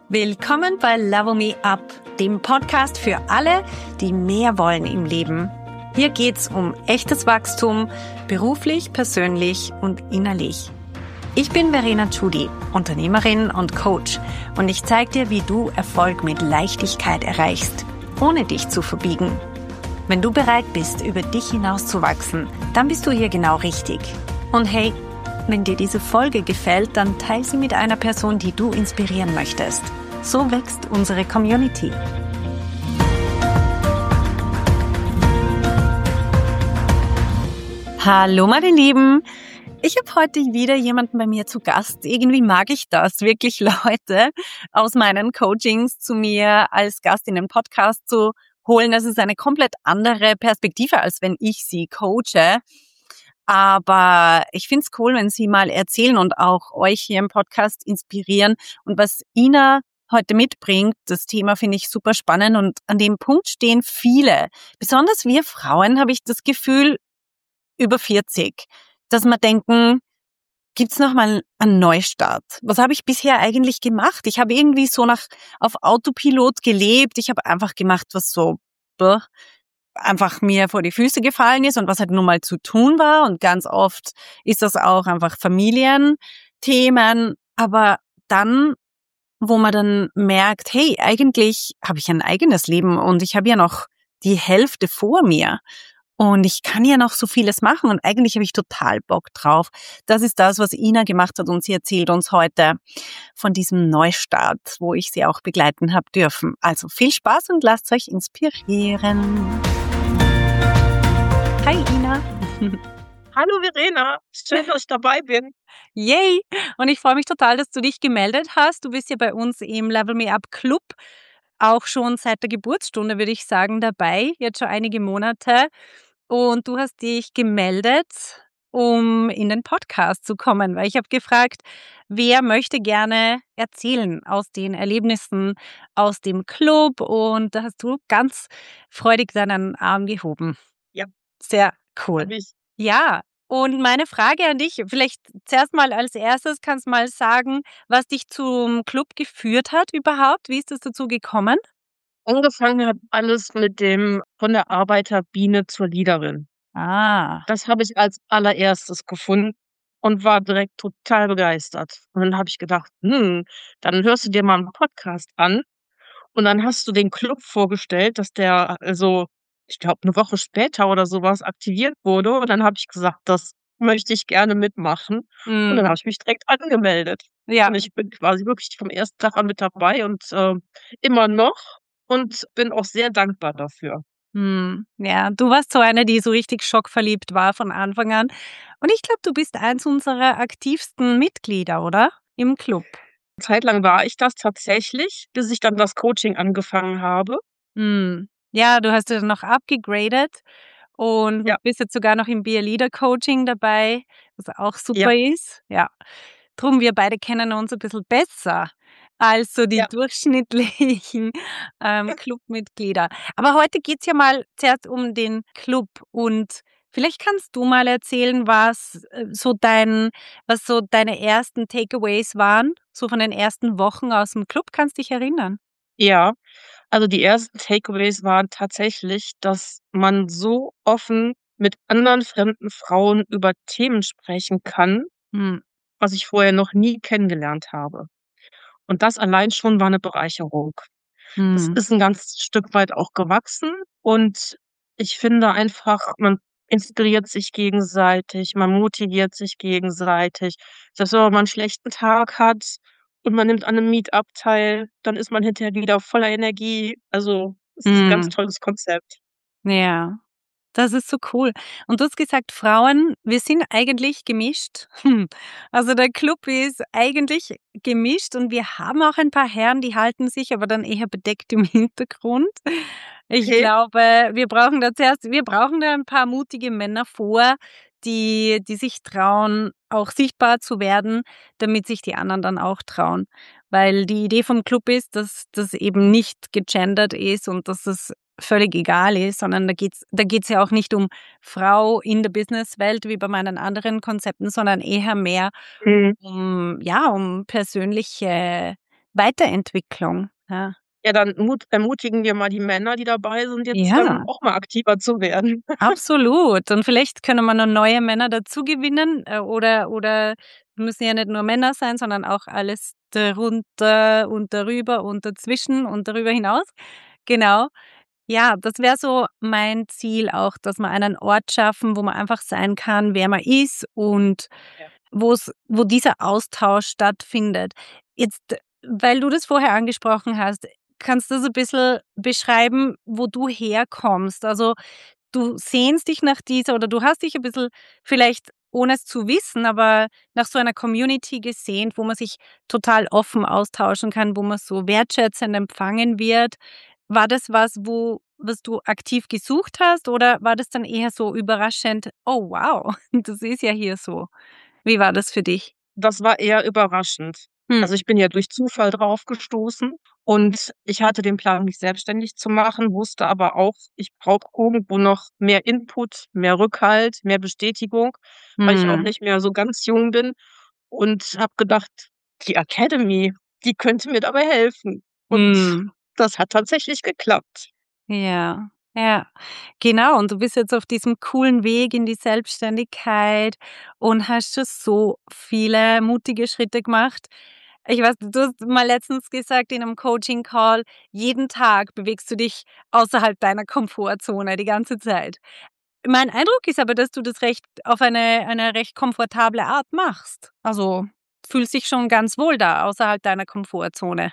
Willkommen bei Level Me Up, dem Podcast für alle, die mehr wollen im Leben. Hier geht's um echtes Wachstum, beruflich, persönlich und innerlich. Ich bin Verena Tschudi, Unternehmerin und Coach, und ich zeige dir, wie du Erfolg mit Leichtigkeit erreichst, ohne dich zu verbiegen. Wenn du bereit bist, über dich hinauszuwachsen, dann bist du hier genau richtig. Und hey, wenn dir diese Folge gefällt, dann teile sie mit einer Person, die du inspirieren möchtest. So wächst unsere Community. Hallo meine Lieben, ich habe heute wieder jemanden bei mir zu Gast. Irgendwie mag ich das, wirklich Leute aus meinen Coachings zu mir als Gast in den Podcast zu holen. Das ist eine komplett andere Perspektive, als wenn ich sie coache. Aber ich finde es cool, wenn sie mal erzählen und auch euch hier im Podcast inspirieren. Und was Ina heute mitbringt, das Thema finde ich super spannend, und an dem Punkt stehen viele, besonders wir Frauen, habe ich das Gefühl, über 40, dass wir denken, gibt's noch mal einen Neustart? Was habe ich bisher eigentlich gemacht? Ich habe irgendwie so auf Autopilot gelebt. Ich habe einfach gemacht, was so einfach mir vor die Füße gefallen ist und was halt nun mal zu tun war. Und ganz oft ist das auch einfach Familienthemen. Aber dann, wo man dann merkt, hey, eigentlich habe ich ein eigenes Leben und ich habe ja noch die Hälfte vor mir. Und ich kann ja noch so vieles machen und eigentlich habe ich total Bock drauf. Das ist das, was Ina gemacht hat, und sie erzählt uns heute von diesem Neustart, wo ich sie auch begleiten habe dürfen. Also viel Spaß und lasst euch inspirieren. Hi Ina. Hallo Verena, schön, dass ich dabei bin. Yay! Und ich freue mich total, dass du dich gemeldet hast. Du bist ja bei uns im Level Me Up Club auch schon seit der Geburtsstunde, würde ich sagen, dabei, jetzt schon einige Monate. Und du hast dich gemeldet, um in den Podcast zu kommen, weil ich habe gefragt, wer möchte gerne erzählen aus den Erlebnissen aus dem Club, und da hast du ganz freudig deinen Arm gehoben. Ja, Sehr cool. habe ich. Ja, und meine Frage an dich, vielleicht zuerst mal als erstes, kannst du mal sagen, was dich zum Club geführt hat überhaupt? Wie ist es dazu gekommen? Angefangen hat alles mit dem von der Arbeiterbiene zur Leaderin. Ah. Das habe ich als allererstes gefunden und war direkt total begeistert. Und dann habe ich gedacht, dann hörst du dir mal einen Podcast an, und dann hast du den Club vorgestellt, dass der also, ich glaube, eine Woche später oder sowas aktiviert wurde. Und dann habe ich gesagt, das möchte ich gerne mitmachen. Und dann Mhm. habe ich mich direkt angemeldet. Ja. Und ich bin quasi wirklich vom ersten Tag an mit dabei und, immer noch, und bin auch sehr dankbar dafür. Ja, du warst so eine, die so richtig schockverliebt war von Anfang an. Und ich glaube, du bist eins unserer aktivsten Mitglieder, oder? Im Club. Zeitlang war ich das tatsächlich, bis ich dann das Coaching angefangen habe. Ja, du hast ja noch abgegradet und Ja, bist jetzt sogar noch im Be a Leader Coaching dabei, was auch ja, super ist. Ja. Drum, wir beide kennen uns ein bisschen besser als so die ja. durchschnittlichen, Clubmitglieder. Aber heute geht's ja mal zuerst um den Club, und vielleicht kannst du mal erzählen, was so deine ersten Takeaways waren, so von den ersten Wochen aus dem Club. Kannst dich erinnern? Ja, also die ersten Takeaways waren tatsächlich, dass man so offen mit anderen fremden Frauen über Themen sprechen kann, Mhm. was ich vorher noch nie kennengelernt habe. Und das allein schon war 'ne Bereicherung. Das Mhm. ist 'n ganzes Stück weit auch gewachsen, und ich finde einfach, man inspiriert sich gegenseitig, man motiviert sich gegenseitig. Selbst wenn man mal 'n schlechten Tag hat und man nimmt an 'nem Meetup teil, dann ist man hinterher wieder voller Energie. Also, es ist 'n ganz Mhm. tolles Konzept. Ja. Das ist so cool. Und du hast gesagt, Frauen, wir sind eigentlich gemischt. Also der Club ist eigentlich gemischt, und wir haben auch ein paar Herren, die halten sich aber dann eher bedeckt im Hintergrund. Ich Okay. glaube, wir brauchen da ein paar mutige Männer vor, die sich trauen, auch sichtbar zu werden, damit sich die anderen dann auch trauen. Weil die Idee vom Club ist, dass das eben nicht gegendert ist und dass es völlig egal ist, sondern da geht's ja auch nicht um Frau in der Businesswelt wie bei meinen anderen Konzepten, sondern eher mehr Mhm. um persönliche Weiterentwicklung. Ja. Ja, dann ermutigen wir mal die Männer, die dabei sind, jetzt dann Ja, auch mal aktiver zu werden. absolut. Und vielleicht können wir noch neue Männer dazugewinnen, oder müssen ja nicht nur Männer sein, sondern auch alles darunter und darüber und dazwischen und darüber hinaus. Genau. Ja, das wäre so mein Ziel auch, dass wir einen Ort schaffen, wo man einfach sein kann, wer man ist und Ja. wo dieser Austausch stattfindet. Jetzt, weil du das vorher angesprochen hast, kannst du so 'n bisschen beschreiben, wo du herkommst? Also, du sehnst dich nach dieser oder du hast dich ein bisschen vielleicht, ohne es zu wissen, aber nach so einer Community gesehnt, wo man sich total offen austauschen kann, wo man so wertschätzend empfangen wird. War das was du aktiv gesucht hast oder war das dann eher so überraschend: „Oh wow, das ist ja hier so?“ Wie war das für dich? Das war eher überraschend. Hm. Also, ich bin ja durch Zufall drauf gestoßen und ich hatte den Plan, mich selbstständig zu machen, wusste aber auch, ich brauche irgendwo noch mehr Input, mehr Rückhalt, mehr Bestätigung, weil ich auch Mhm. nicht mehr so ganz jung bin und habe gedacht: „Die Academy, die könnte mir dabei helfen.“ Und Mhm. das hat tatsächlich geklappt. Ja, ja, genau. Und du bist jetzt auf diesem coolen Weg in die Selbstständigkeit und hast schon so viele mutige Schritte gemacht. Ich weiß, du hast mal letztens gesagt in einem Coaching-Call, jeden Tag bewegst du dich außerhalb deiner Komfortzone die ganze Zeit. Mein Eindruck ist aber, dass du das recht auf eine recht komfortable Art machst. Also, fühlst dich schon ganz wohl da außerhalb deiner Komfortzone.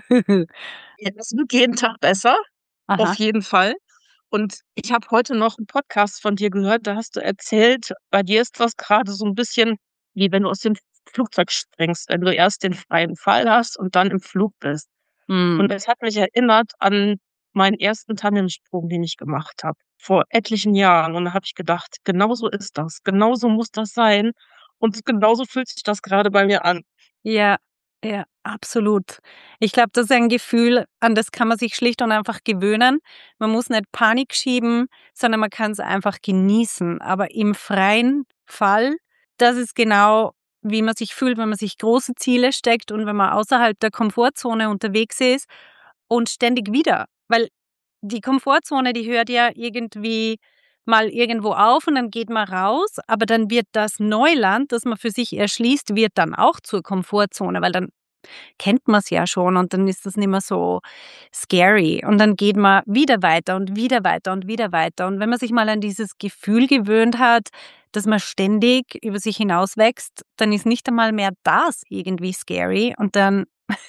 Ja, das wird jeden Tag besser, auf Aha. jeden Fall. Und ich habe heute noch 'n Podcast von dir gehört, da hast du erzählt, bei dir ist das grade so 'n bisschen, wie wenn du aus dem Flugzeug springst, wenn du erst den freien Fall hast und dann im Flug bist. Und Mhm. es hat mich erinnert an meinen ersten Tandemsprung, den ich gemacht habe, vor etlichen Jahren. Und da habe ich gedacht: „Genau so ist das. Genauso muss das sein.“ Und genauso fühlt sich das grade bei mir an. Ja, ja, absolut. Ich glaube, das ist ein Gefühl, an das kann man sich schlicht und einfach gewöhnen. Man muss nicht Panik schieben, sondern man kann es einfach genießen. Aber im freien Fall, das ist genau, wie man sich fühlt, wenn man sich große Ziele steckt und wenn man außerhalb der Komfortzone unterwegs ist und ständig wieder. Weil die Komfortzone, die hört ja irgendwie mal irgendwo auf und dann geht man raus, aber dann wird das Neuland, das man für sich erschließt, wird dann auch zur Komfortzone, weil dann kennt man's ja schon und dann ist das nicht mehr so scary und dann geht man wieder weiter und wieder weiter und wieder weiter. Und wenn man sich mal an dieses Gefühl gewöhnt hat, dass man ständig über sich hinauswächst, dann ist nicht einmal mehr das irgendwie scary und dann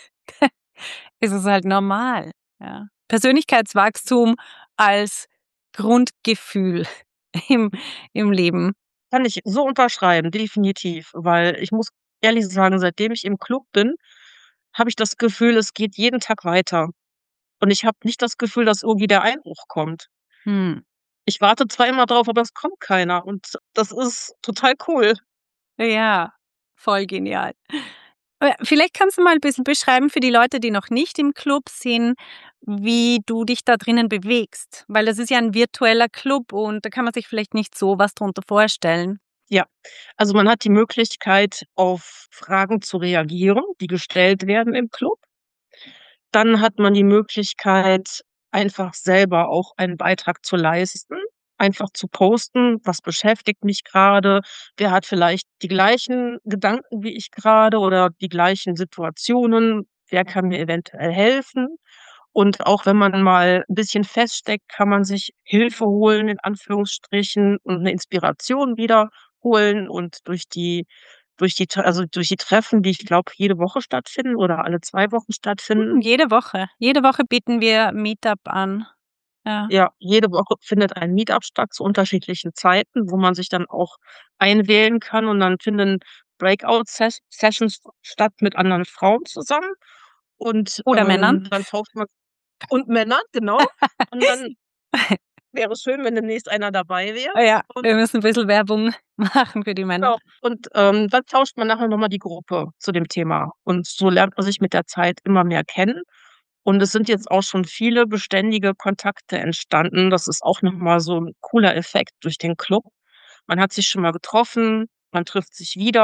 ist es halt normal, ja. Persönlichkeitswachstum als Grundgefühl im im Leben. Kann ich so unterschreiben, definitiv, weil ich muss ehrlich sagen, seitdem ich im Club bin, habe ich das Gefühl, es geht jeden Tag weiter. Und ich habe nicht das Gefühl, dass irgendwie der Einbruch kommt. Mhm. Ich warte zwar immer drauf, aber es kommt keiner und das ist total cool. Ja, voll genial. Vielleicht kannst du mal 'n bisschen beschreiben für die Leute, die noch nicht im Club sind, wie du dich da drinnen bewegst, weil das ist ja 'n virtueller Club und da kann man sich vielleicht nicht so was drunter vorstellen. Ja, also man hat die Möglichkeit, auf Fragen zu reagieren, die gestellt werden im Club. Dann hat man die Möglichkeit, einfach selber auch einen Beitrag zu leisten, einfach zu posten: „Was beschäftigt mich grade? Wer hat vielleicht die gleichen Gedanken wie ich grade oder die gleichen Situationen? Wer kann mir eventuell helfen?“ Und auch wenn man mal 'n bisschen feststeckt, kann man sich Hilfe holen in Anführungsstrichen und 'ne Inspiration wieder holen und durch die Treffen, die ich glaube, jede Woche stattfinden oder alle 2 Wochen stattfinden. Jede Woche. Jede Woche bieten wir Meetup an. Ja. Ja, jede Woche findet ein Meetup statt zu unterschiedlichen Zeiten, wo man sich dann auch einwählen kann und dann finden Breakout Sessions statt mit anderen Frauen zusammen und, Oder Männern. dann tauscht man und Männern, genau. Und dann wäre es schön, wenn demnächst einer dabei wäre Ja, und wir müssen 'n bisschen Werbung machen für die Männer. genau. Und, dann tauscht man nachher noch mal die Gruppe zu dem Thema. Und so lernt man sich mit der Zeit immer mehr kennen. Und es sind jetzt auch schon viele beständige Kontakte entstanden. Das ist auch noch mal so 'n cooler Effekt durch den Club. Man hat sich schon mal getroffen, man trifft sich wieder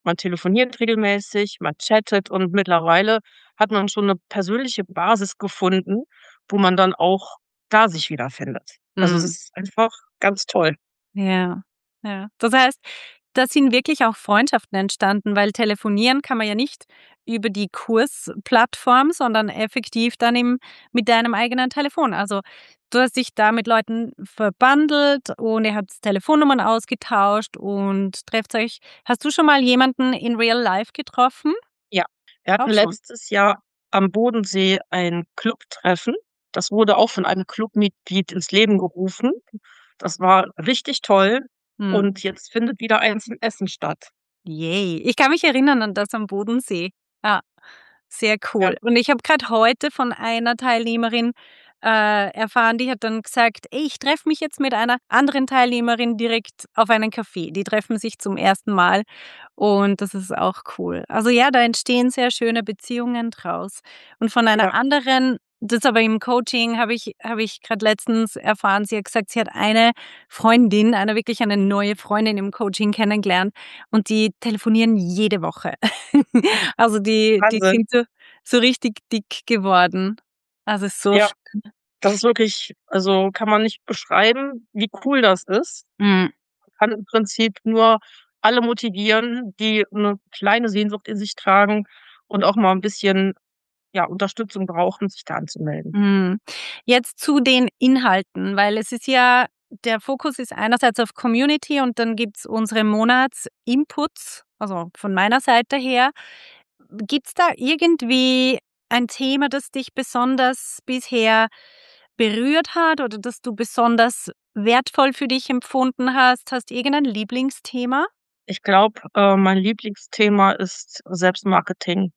man telefoniert regelmäßig, man chattet und mittlerweile hat man schon 'ne persönliche Basis gefunden, wo man dann auch da sich wiederfindet. Also, es Mhm. ist einfach ganz toll. Ja, ja. Das heißt, da sind wirklich auch Freundschaften entstanden, weil telefonieren kann man ja nicht über die Kursplattform, sondern effektiv dann im mit deinem eigenen Telefon. Also, du hast dich da mit Leuten verbandelt und ihr habt Telefonnummern ausgetauscht und trefft euch. Hast du schon mal jemanden in real life getroffen? Ja, wir hatten Auch schon? letztes Jahr am Bodensee ein Clubtreffen. Das wurde auch von einem Clubmitglied ins Leben gerufen. Das war richtig toll Mhm. und jetzt findet wieder eins in Essen statt. Yay. Ich kann mich erinnern an das am Bodensee. Ja, sehr Ja, cool. Und ich habe grad heute von einer Teilnehmerin, erfahren, die hat dann gesagt: „Ey, ich treffe mich jetzt mit einer anderen Teilnehmerin direkt auf einen Kaffee.“ Die treffen sich zum ersten Mal und das ist auch cool. Also ja, da entstehen sehr schöne Beziehungen draus. Und von einer ja, anderen das aber im Coaching habe ich grad letztens erfahren, sie hat gesagt, sie hat eine Freundin, wirklich eine neue Freundin im Coaching kennengelernt und die telefonieren jede Woche. Also, die Wahnsinn. sind so richtig dick geworden. Also, ist so Ja, schön. das ist wirklich, also, kann man nicht beschreiben, wie cool das ist. Mhm. Kann im Prinzip nur alle motivieren, die 'ne kleine Sehnsucht in sich tragen und auch mal 'n bisschen, ja, Unterstützung brauchen, sich da anzumelden. Mhm. Jetzt zu den Inhalten, weil es ist ja der Fokus ist einerseits auf Community und dann gibt's unsere Monatsinputs, also von meiner Seite her. Gibt's da irgendwie ein Thema, das dich besonders bisher berührt hat oder das du besonders wertvoll für dich empfunden hast? Hast du irgendein Lieblingsthema? Ich glaube, mein Lieblingsthema ist Selbstmarketing.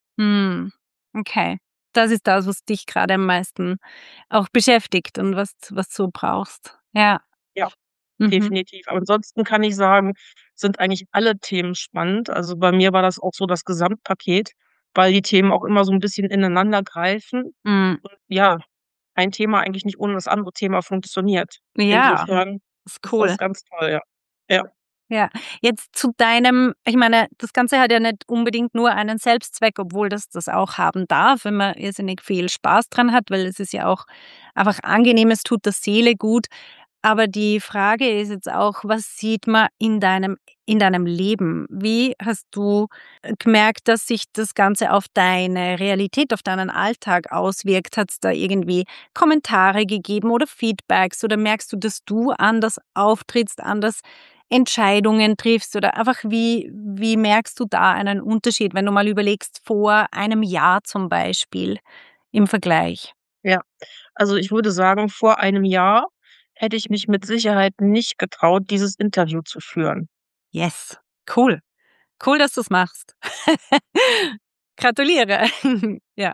Hm, okay. Das ist das, was dich grade am meisten auch beschäftigt und was du brauchst. Ja. Ja, Mhm. definitiv. Aber ansonsten kann ich sagen, sind eigentlich alle Themen spannend. Also, bei mir war das auch so das Gesamtpaket, weil die Themen auch immer so 'n bisschen ineinander greifen Mhm. und ja, ein Thema eigentlich nicht ohne das andere Thema funktioniert. Ja, Insofern ist ist cool. das ganz toll, ja. Ja, Ja. Jetzt zu deinem ich meine, das Ganze hat ja nicht unbedingt nur einen Selbstzweck, obwohl das auch haben darf, wenn man irrsinnig viel Spaß dran hat, weil es ist ja auch einfach angenehm, es tut der Seele gut. Aber die Frage ist jetzt auch, was sieht man in deinem Leben? Wie hast du, gemerkt, dass sich das Ganze auf deine Realität, auf deinen Alltag auswirkt? Hat's da irgendwie Kommentare gegeben oder Feedbacks oder merkst du, dass du anders auftrittst, anders Entscheidungen triffst oder einfach wie merkst du da einen Unterschied, wenn du mal überlegst, vor einem Jahr zum Beispiel im Vergleich? ja. Also, ich würde sagen, vor einem Jahr hätte ich mich mit Sicherheit nicht getraut, dieses Interview zu führen. Yes, cool. Cool, dass du's machst. Gratuliere. Ja.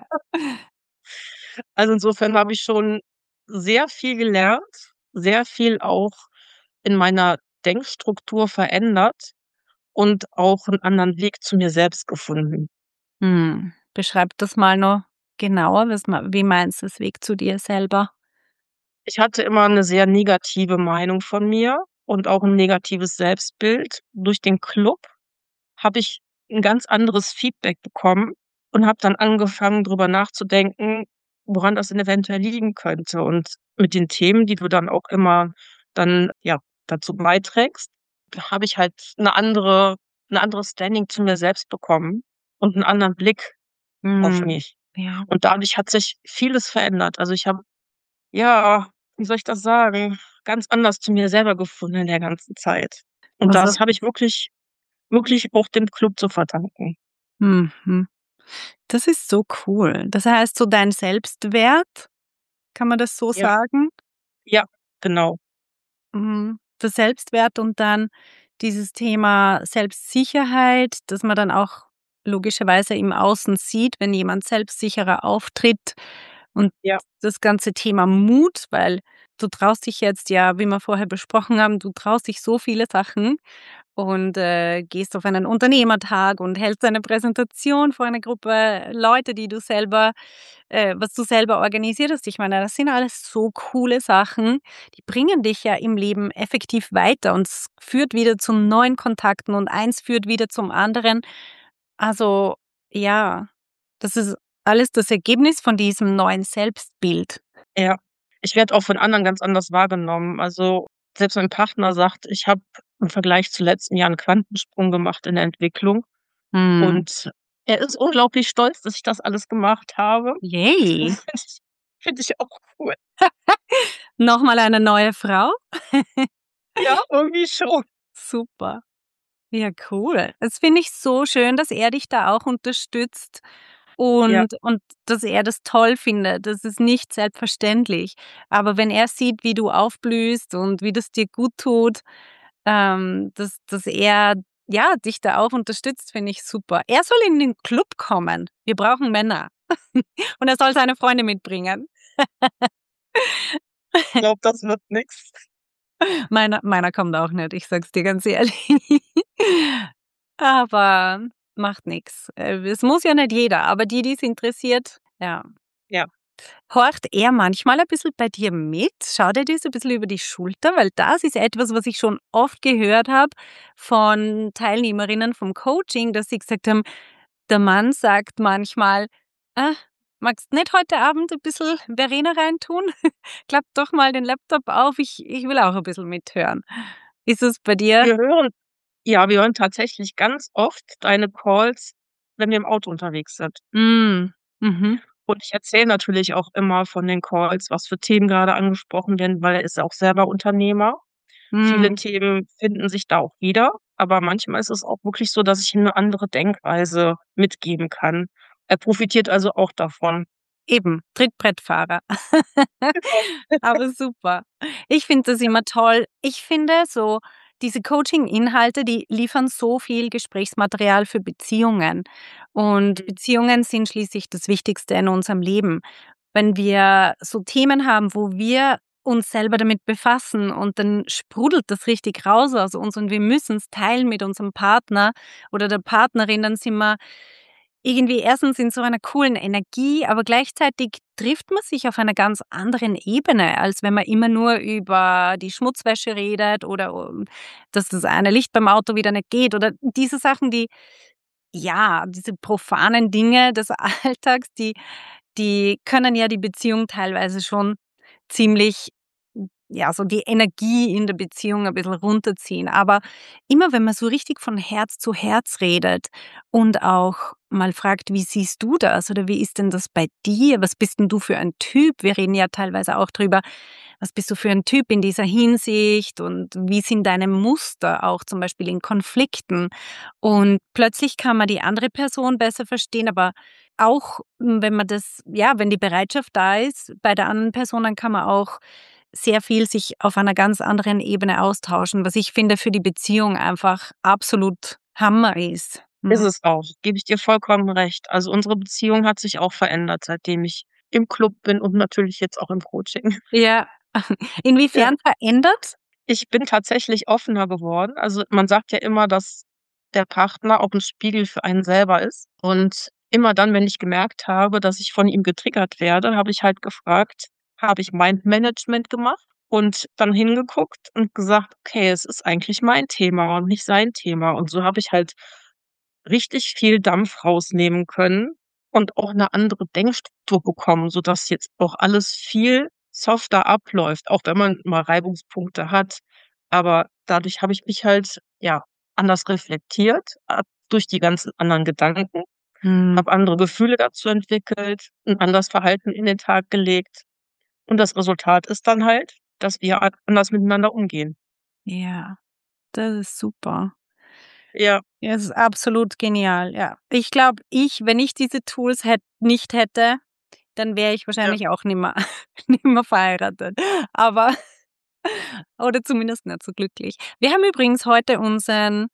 Also, insofern habe ich schon sehr viel gelernt, sehr viel auch in meiner Denkstruktur verändert und auch 'n anderen Weg zu mir selbst gefunden. Beschreib das mal noch genauer. Wie meinst du das Weg zu dir selber? Ich hatte immer 'ne sehr negative Meinung von mir und auch 'n negatives Selbstbild. Durch den Club habe ich 'n ganz anderes Feedback bekommen und habe dann angefangen, drüber nachzudenken, woran das denn eventuell liegen könnte. Und mit den Themen, die du dann auch immer dann, ja, dazu beiträgst, habe ich halt 'n anderes Standing zu mir selbst bekommen und 'n anderen Blick auf Mhm. mich. Ja. Und dadurch hat sich vieles verändert. Also, ich habe, ja, wie soll ich das sagen, ganz anders zu mir selber gefunden in der ganzen Zeit. Und Also das habe ich wirklich auch dem Club zu verdanken. mhm. Das ist so cool. Das heißt, so dein Selbstwert, kann man das so Ja, sagen? ja, genau. Der Selbstwert und dann dieses Thema Selbstsicherheit, dass man dann auch logischerweise im Außen sieht, wenn jemand selbstsicherer auftritt und Ja, das ganze Thema Mut, weil du traust dich jetzt ja, wie wir vorher besprochen haben, du traust dich so viele Sachen und, gehst auf einen Unternehmertag und hältst eine Präsentation vor einer Gruppe Leute, die du selber was du selber organisiert hast. Ich meine, das sind alles so coole Sachen, die bringen dich ja im Leben effektiv weiter und es führt wieder zu neuen Kontakten und eins führt wieder zum anderen. Also, ja, das ist alles das Ergebnis von diesem neuen Selbstbild. Ja. Ich werde auch von anderen ganz anders wahrgenommen. Also, selbst mein Partner sagt, ich habe im Vergleich zu letztem Jahr 'n Quantensprung gemacht in der Entwicklung Mhm. und er ist unglaublich stolz, dass ich das alles gemacht habe. Yay. Finde ich auch cool. Noch mal eine neue Frau? Ja, irgendwie schon. Super. Ja, cool. Das finde ich so schön, dass er dich da auch unterstützt Ja, und dass er das toll findet. Das ist nicht selbstverständlich. Aber wenn er sieht, wie du aufblühst und wie das dir gut tut, dass er, ja, dich da auch unterstützt, finde ich super. Er soll in den Club kommen. Wir brauchen Männer. Und er soll seine Freunde mitbringen. ich glaube, das wird nix. Meiner kommt auch nicht, ich sage es dir ganz ehrlich. Aber macht nix. Es muss ja nicht jeder, aber die, die's interessiert, ja. Ja. Horcht er manchmal ein bisschen bei dir mit? Schaut er dir so 'n bisschen über die Schulter? Weil das ist etwas, was ich schon oft gehört habe von Teilnehmerinnen vom Coaching, dass sie gesagt haben, der Mann sagt manchmal: „Ah, magst nicht heute Abend ein bisschen Verena reintun? Klapp doch mal den Laptop auf, ich will auch ein bisschen mithören.“ Ist es bei dir? Wir hören wir hören tatsächlich ganz oft deine Calls, wenn wir im Auto unterwegs sind. Mhm. Mhm. Und ich erzähle natürlich auch immer von den Calls, was für Themen grade angesprochen werden, weil er ist auch selber Unternehmer. Viele Mhm. Themen finden sich da auch wieder, aber manchmal ist es auch wirklich so, dass ich ihm 'ne andere Denkweise mitgeben kann. Er profitiert also auch davon. Eben, Trittbrettfahrer. Genau. Aber super. Ich finde das immer toll. Ich finde so, diese Coaching-Inhalte, die liefern so viel Gesprächsmaterial für Beziehungen. Und Mhm. Beziehungen sind schließlich das Wichtigste in unserem Leben. Wenn wir so Themen haben, wo wir uns selber damit befassen und dann sprudelt das richtig raus aus uns und wir müssen es teilen mit unserem Partner oder der Partnerin, dann sind wir irgendwie erstens in so einer coolen Energie, aber gleichzeitig trifft man sich auf einer ganz anderen Ebene, als wenn man immer nur über die Schmutzwäsche redet oder dass das eine Licht beim Auto wieder nicht geht oder diese Sachen, die ja, diese profanen Dinge des Alltags, die können ja die Beziehung teilweise schon ziemlich ja, so die Energie in der Beziehung ein bisschen runterziehen. Aber immer wenn man so richtig von Herz zu Herz redet und auch mal fragt: „Wie siehst du das?“ oder „Wie ist denn das bei dir? Was bist denn du für ein Typ?“ Wir reden ja teilweise auch drüber, was bist du für ein Typ in dieser Hinsicht und wie sind deine Muster auch zum Beispiel in Konflikten? Und plötzlich kann man die andere Person besser verstehen, aber auch, wenn man das ja, wenn die Bereitschaft da ist bei der anderen Person, dann kann man auch sehr viel sich auf einer ganz anderen Ebene austauschen, was ich finde für die Beziehung einfach absolut Hammer ist. Ist Mhm. es auch, gebe ich dir vollkommen recht. Also, unsere Beziehung hat sich auch verändert, seitdem ich im Club bin und natürlich jetzt auch im Coaching. Ja. Ja. Inwiefern verändert? Ich bin tatsächlich offener geworden. Also, man sagt ja immer, dass der Partner auch 'n Spiegel für einen selber ist. Und immer dann, wenn ich gemerkt habe, dass ich von ihm getriggert werde, habe ich halt gefragt: „Habe ich Mindmanagement gemacht?“ Und dann hingeguckt und gesagt: „Okay, es ist eigentlich mein Thema und nicht sein Thema.“ Und so habe ich halt richtig viel Dampf rausnehmen können und auch 'ne andere Denkstruktur bekommen, sodass jetzt auch alles viel softer abläuft, auch wenn man mal Reibungspunkte hat. Aber dadurch habe ich mich halt, ja, anders reflektiert, durch die ganzen anderen Gedanken, Mhm. habe andere Gefühle dazu entwickelt, 'n anderes Verhalten in den Tag gelegt. Und das Resultat ist dann halt, dass wir anders miteinander umgehen. Ja, das ist super. Ja, Ja, es ist absolut genial, ja. Ich glaube, wenn ich diese Tools nicht hätte, dann wäre ich ja. wahrscheinlich auch nimmer nimmer verheiratet. Aber oder zumindest nicht so glücklich. Wir haben übrigens heute unseren,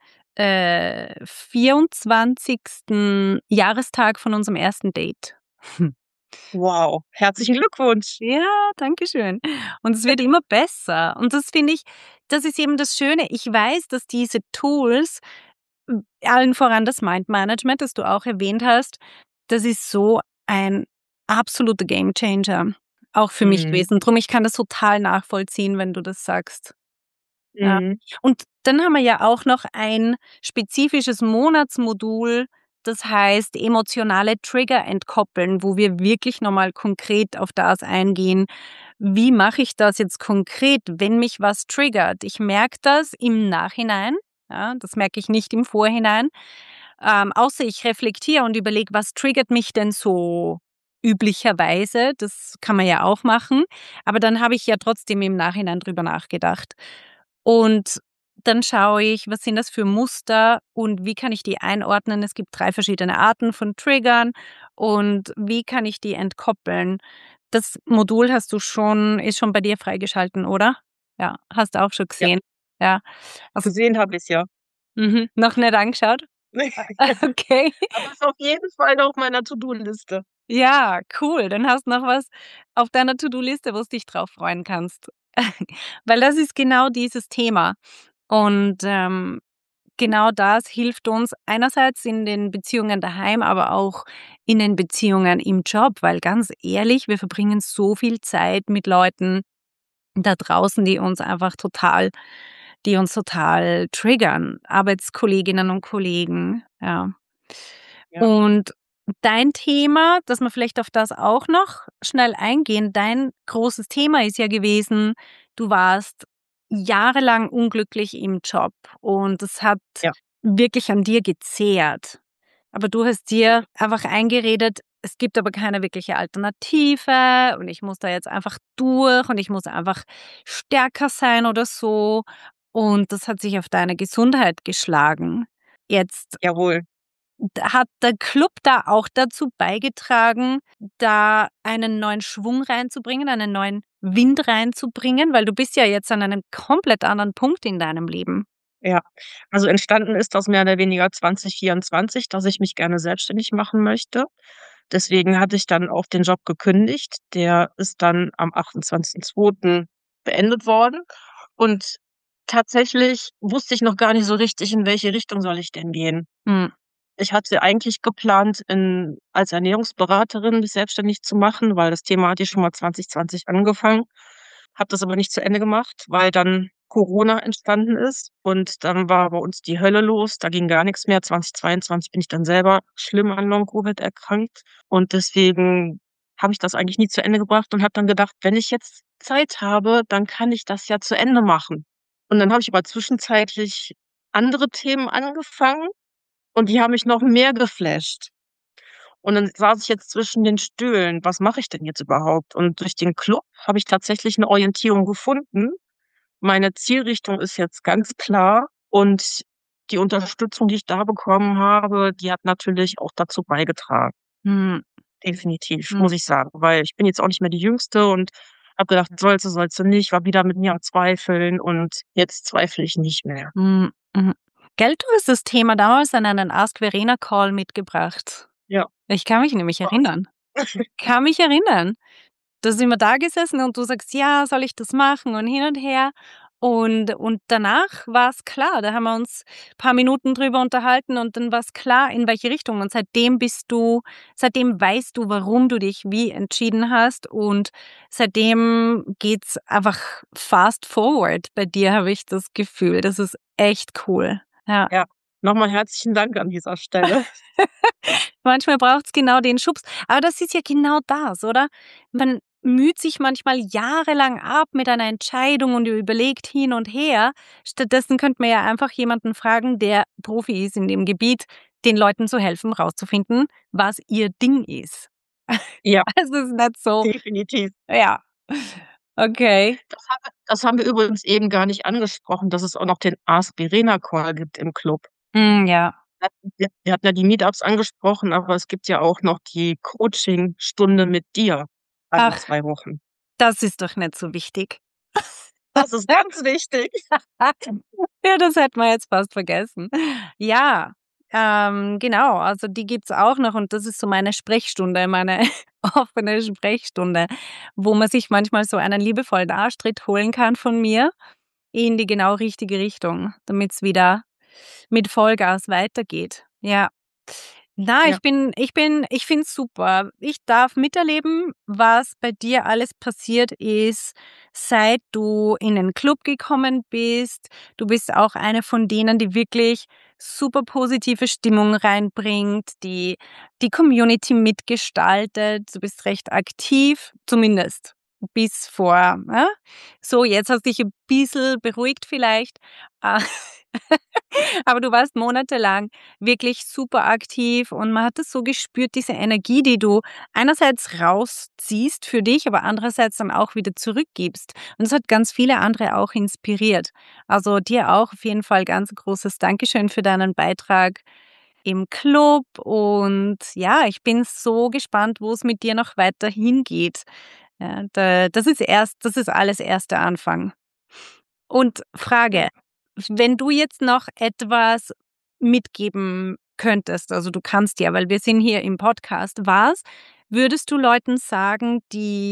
24. Jahrestag von unserem ersten Date. Wow, herzlichen Glückwunsch. Ja, danke schön. Und es wird immer besser. Und das finde ich, das ist eben das Schöne. Ich weiß, dass diese Tools, allen voran das Mind-Management, das du auch erwähnt hast, das ist so ein absoluter Gamechanger, auch für mich Mhm. gewesen. Drum, ich kann das total nachvollziehen, wenn du das sagst. Ja. Mhm. Und dann haben wir ja auch noch ein spezifisches Monatsmodul, das heißt emotionale Trigger entkoppeln, wo wir wirklich noch mal konkret auf das eingehen. Wie mache ich das jetzt konkret, wenn mich was triggert? Ich merke das im Nachhinein, ja, das merke ich nicht im Vorhinein, außer ich reflektiere und überlege, was triggert mich denn so üblicherweise? Das kann man ja auch machen, aber dann habe ich ja trotzdem im Nachhinein drüber nachgedacht. Und dann schaue ich, was sind das für Muster und wie kann ich die einordnen? Es gibt 3 verschiedene Arten von Triggern und wie kann ich die entkoppeln? Das Modul ist schon bei dir freigeschalten, oder? Ja, hast du auch schon Ja, gesehen. Ja, also gesehen habe ich's ja. noch nicht angeschaut? Okay. Aber ist auf jeden Fall noch auf meiner To-do-Liste. Ja, cool. Dann hast du noch was auf deiner To-do-Liste, wo du dich drauf freuen kannst. Weil das ist genau dieses Thema. Und, genau das hilft uns einerseits in den Beziehungen daheim, aber auch in den Beziehungen im Job, weil ganz ehrlich, wir verbringen so viel Zeit mit Leuten da draußen, die uns total triggern, Arbeitskolleginnen und Kollegen, ja. Ja, Und dein Thema, dass wir vielleicht auf das auch noch schnell eingehen, dein großes Thema ist ja gewesen, du warst jahrelang unglücklich im Job und es hat ja, wirklich an dir gezehrt. Aber du hast dir einfach eingeredet, es gibt aber keine wirkliche Alternative und ich muss da jetzt einfach durch und ich muss einfach stärker sein oder so. Und das hat sich auf deine Gesundheit geschlagen. Jetzt jawohl. hat der Club da auch dazu beigetragen, da einen neuen Schwung reinzubringen, einen neuen Wind reinzubringen? Weil du bist ja jetzt an einem komplett anderen Punkt in deinem Leben. Ja. Also, entstanden ist das mehr oder weniger 2024, dass ich mich gerne selbstständig machen möchte. Deswegen hatte ich dann auch den Job gekündigt. Der ist dann am 28.02. beendet worden. Und tatsächlich wusste ich noch gar nicht so richtig, in welche Richtung soll ich denn gehen. Mhm. Ich hatte eigentlich geplant, als Ernährungsberaterin mich selbstständig zu machen, weil das Thema hatte ich schon mal 2020 angefangen, habe das aber nicht zu Ende gemacht, weil dann Corona entstanden ist und dann war bei uns die Hölle los. Da ging gar nix mehr. 2022 bin ich dann selber schlimm an Long-Covid erkrankt und deswegen habe ich das eigentlich nie zu Ende gebracht und habe dann gedacht: „Wenn ich jetzt Zeit habe, dann kann ich das ja zu Ende machen.“ Und dann habe ich aber zwischenzeitlich andere Themen angefangen und die haben mich noch mehr geflasht. Und dann saß ich jetzt zwischen den Stühlen. Was mache ich denn jetzt überhaupt? Und durch den Club habe ich tatsächlich 'ne Orientierung gefunden. Meine Zielrichtung ist jetzt ganz klar und die Unterstützung, die ich da bekommen habe, die hat natürlich auch dazu beigetragen. Mhm. Definitiv, Mhm. muss ich sagen, weil ich bin jetzt auch nicht mehr die Jüngste und habe gedacht: „Sollst du nicht“, war wieder mit mir am Zweifeln und jetzt zweifle ich nicht mehr. Mhm. Mhm. Gell, du hast das Thema damals an einen Ask Verena Call mitgebracht. Ja, Ich kann mich nämlich war's. erinnern. Kann mich erinnern. Da sind wir da gesessen und du sagst: „Ja, soll ich das machen?“ und hin und her. Und danach war's klar. Da haben wir uns paar Minuten drüber unterhalten und dann war's klar, in welche Richtung. Und seitdem weißt du, warum du dich wie entschieden hast und seitdem geht's einfach fast forward bei dir, habe ich das Gefühl. Das ist echt cool. Ja. Ja, noch mal herzlichen Dank an dieser Stelle. Manchmal braucht's genau den Schubs. Aber das ist ja genau das, oder? Man müht sich manchmal jahrelang ab mit einer Entscheidung und überlegt hin und her. Stattdessen könnte man ja einfach jemanden fragen, der Profi ist in dem Gebiet, den Leuten zu helfen, rauszufinden, was ihr Ding ist. Ja, Also, es ist nicht so, definitiv. ja, okay. Das haben wir übrigens eben gar nicht angesprochen, dass es auch noch den Ask Verena Call gibt im Club. Ja. Wir hatten ja die Meetups angesprochen, aber es gibt ja auch noch die Coachingstunde mit dir alle Ach, 2 Wochen. das ist doch nicht so wichtig. Das ist ganz wichtig. Ja, das hätten wir jetzt fast vergessen. Ja, genau, also die gibt's auch noch und das ist so meine Sprechstunde, meine offene Sprechstunde, wo man sich manchmal so einen liebevollen Arschtritt holen kann von mir in die genau richtige Richtung, damit's wieder mit Vollgas weitergeht. Ja. Na, Ja, ich finde es super. Ich darf miterleben, was bei dir alles passiert ist, seit du in den Club gekommen bist. Du bist auch eine von denen, die wirklich super positive Stimmung reinbringt, die Community mitgestaltet. Du bist recht aktiv, zumindest bis vor, so, jetzt hast du dich ein bisschen beruhigt vielleicht, ah, aber du warst monatelang wirklich super aktiv und man hat es so gespürt, diese Energie, die du einerseits rausziehst für dich, aber andererseits dann auch wieder zurückgibst. Und das hat ganz viele andere auch inspiriert. Also dir auch auf jeden Fall ganz großes Dankeschön für deinen Beitrag im Club und ja, ich bin so gespannt, wo es mit dir noch weiter hingeht. Ja, das ist alles erst der Anfang. Und Frage, ja. wenn du jetzt noch etwas mitgeben könntest, also du kannst ja, weil wir sind hier im Podcast, was würdest du Leuten sagen,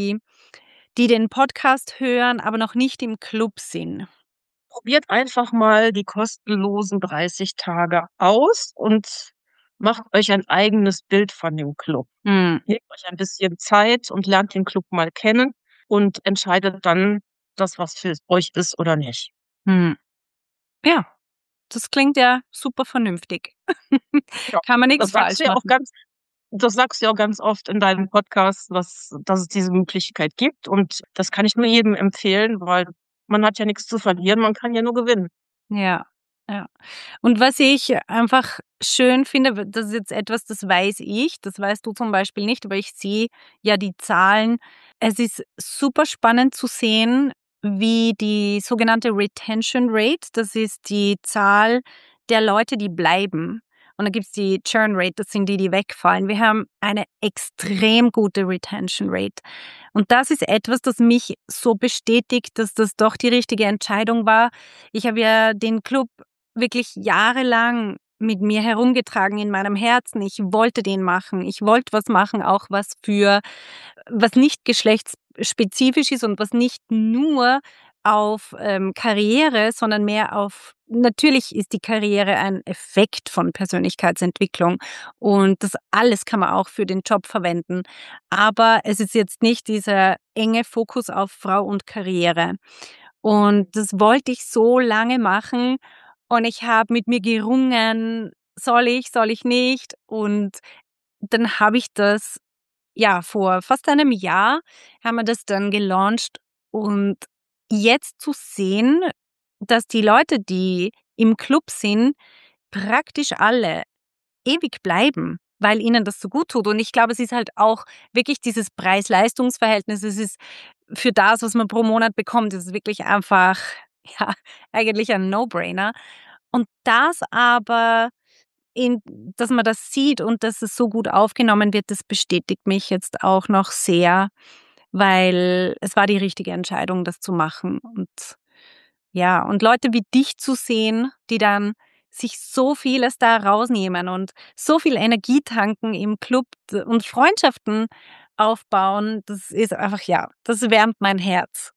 die den Podcast hören, aber noch nicht im Club sind? Probiert einfach mal die kostenlosen 30 Tage aus und macht euch ein eigenes Bild von dem Club. Mhm, Nehmt euch ein bisschen Zeit und lernt den Club mal kennen und entscheidet dann das, was für euch ist oder nicht. mhm. Ja, das klingt ja super vernünftig. Ja, Kann man nichts das sagst falsch du ja auch machen. ganz das sagst du ja auch ganz oft in deinem Podcast, dass es diese Möglichkeit gibt und das kann ich nur jedem empfehlen, weil man hat ja nix zu verlieren, man kann ja nur gewinnen. Ja, ja. Und was ich einfach schön finde, das ist jetzt etwas, das weiß ich, das weißt du zum Beispiel nicht, aber ich sehe ja die Zahlen. Es ist super spannend zu sehen, wie die sogenannte Retention Rate, das ist die Zahl der Leute, die bleiben. Und dann gibt's die Churn Rate, das sind die, die wegfallen. Wir haben eine extrem gute Retention Rate. Und das ist etwas, das mich so bestätigt, dass das doch die richtige Entscheidung war. Ich habe ja den Club wirklich jahrelang mit mir herumgetragen in meinem Herzen. Ich wollte den machen. Ich wollte was machen, auch was nicht geschlechtsspezifisch ist und was nicht nur auf Karriere, sondern mehr auf natürlich ist die Karriere ein Effekt von Persönlichkeitsentwicklung und das alles kann man auch für den Job verwenden. Aber es ist jetzt nicht dieser enge Fokus auf Frau und Karriere. Und das wollte ich so lange machen und ich habe mit mir gerungen: soll ich nicht?“ Und dann habe ich das ja, vor fast einem Jahr haben wir das dann gelauncht und jetzt zu sehen, dass die Leute, die im Club sind, praktisch alle ewig bleiben, weil ihnen das so gut tut. Und ich glaube, es ist halt auch wirklich dieses Preis-Leistungs-Verhältnis. Es ist für das, was man pro Monat bekommt, ist es wirklich einfach, ja, eigentlich ein No-Brainer. Und das aber dass man das sieht und dass es so gut aufgenommen wird, das bestätigt mich jetzt auch noch sehr, weil es war die richtige Entscheidung, das zu machen. Und ja, und Leute wie dich zu sehen, die dann sich so vieles da rausnehmen und so viel Energie tanken im Club und Freundschaften aufbauen, das ist einfach, ja, das wärmt mein Herz.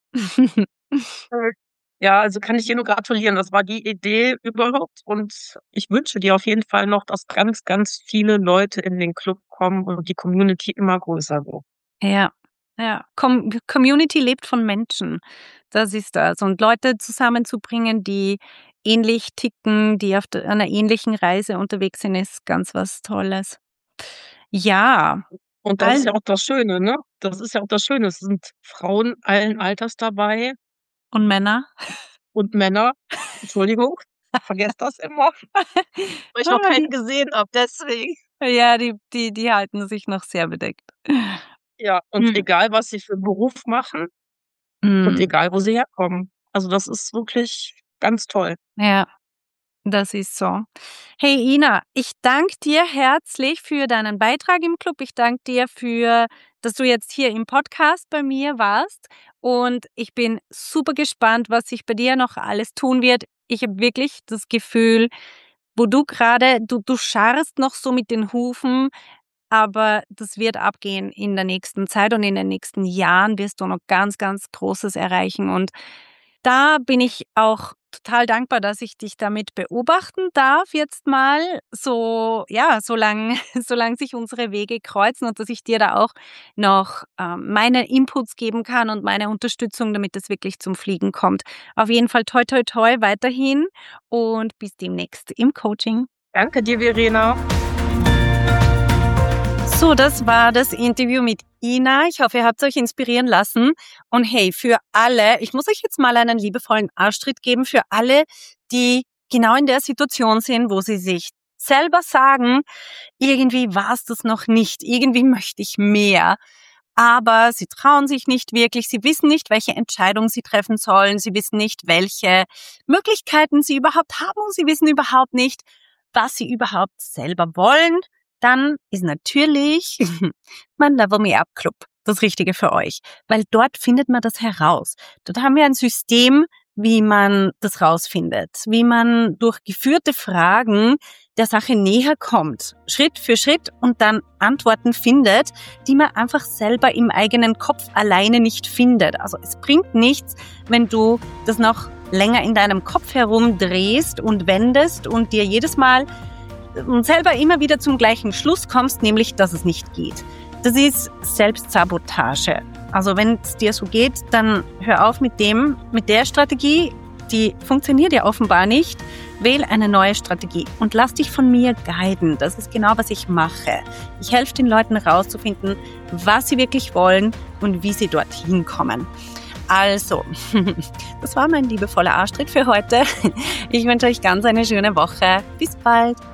Ja, also kann ich dir nur gratulieren. Das war die Idee überhaupt und ich wünsche dir auf jeden Fall noch, dass ganz, ganz viele Leute in den Club kommen und die Community immer größer wird. Ja, ja. Community lebt von Menschen. Das ist das. Und Leute zusammenzubringen, die ähnlich ticken, die auf einer ähnlichen Reise unterwegs sind, ist ganz was Tolles. Ja, Und das ist all ja auch das Schöne, ne? Das ist ja auch das Schöne. Es sind Frauen allen Alters dabei und Männer? und Männer. Entschuldigung, vergesst das immer, weil ich noch Ah, keinen gesehen habe, deswegen. ja, die halten sich noch sehr bedeckt. Ja, und Mhm. egal, was sie für 'n Beruf machen und Mhm. egal, wo sie herkommen. Also, das ist wirklich ganz toll. Ja. Das ist so. Hey Ina, ich danke dir herzlich für deinen Beitrag im Club. Ich danke dir dass du jetzt hier im Podcast bei mir warst. Und ich bin super gespannt, was sich bei dir noch alles tun wird. Ich habe wirklich das Gefühl, wo du scharrst noch so mit den Hufen. aber das wird abgehen in der nächsten Zeit und in den nächsten Jahren wirst du noch ganz, ganz Großes erreichen. Und da bin ich auch total dankbar, dass ich dich damit beobachten darf jetzt mal, solange solang sich unsere Wege kreuzen und dass ich dir da auch noch meine Inputs geben kann und meine Unterstützung, damit es wirklich zum Fliegen kommt. Auf jeden Fall toi, toi, toi weiterhin und bis demnächst im Coaching. Danke dir, Verena. So, das war das Interview mit Ina. Ich hoffe, ihr habt euch inspirieren lassen. Und hey, für alle, ich muss euch jetzt mal einen liebevollen Arschtritt geben, für alle, die genau in der Situation sind, wo sie sich selber sagen, irgendwie war es das noch nicht, irgendwie möchte ich mehr. Aber sie trauen sich nicht wirklich, sie wissen nicht, welche Entscheidung sie treffen sollen, sie wissen nicht, welche Möglichkeiten sie überhaupt haben und sie wissen überhaupt nicht, was sie überhaupt selber wollen. Dann ist natürlich mein Level Me Up Club das Richtige für euch, weil dort findet man das heraus. Dort haben wir ein System, wie man das rausfindet, wie man durch geführte Fragen der Sache näher kommt, Schritt für Schritt und dann Antworten findet, die man einfach selber im eigenen Kopf alleine nicht findet. Also es bringt nichts, wenn du das noch länger in deinem Kopf herumdrehst und wendest und dir jedes Mal und selber immer wieder zum gleichen Schluss kommst, nämlich, dass es nicht geht. Das ist Selbstsabotage. Also wenn es dir so geht, dann hör auf mit der Strategie, die funktioniert ja offenbar nicht. Wähl eine neue Strategie und lass dich von mir guiden. Das ist genau, was ich mache. Ich helfe den Leuten herauszufinden, was sie wirklich wollen und wie sie dorthin kommen. Also, das war mein liebevoller Arschtritt für heute. Ich wünsche euch ganz eine schöne Woche. Bis bald.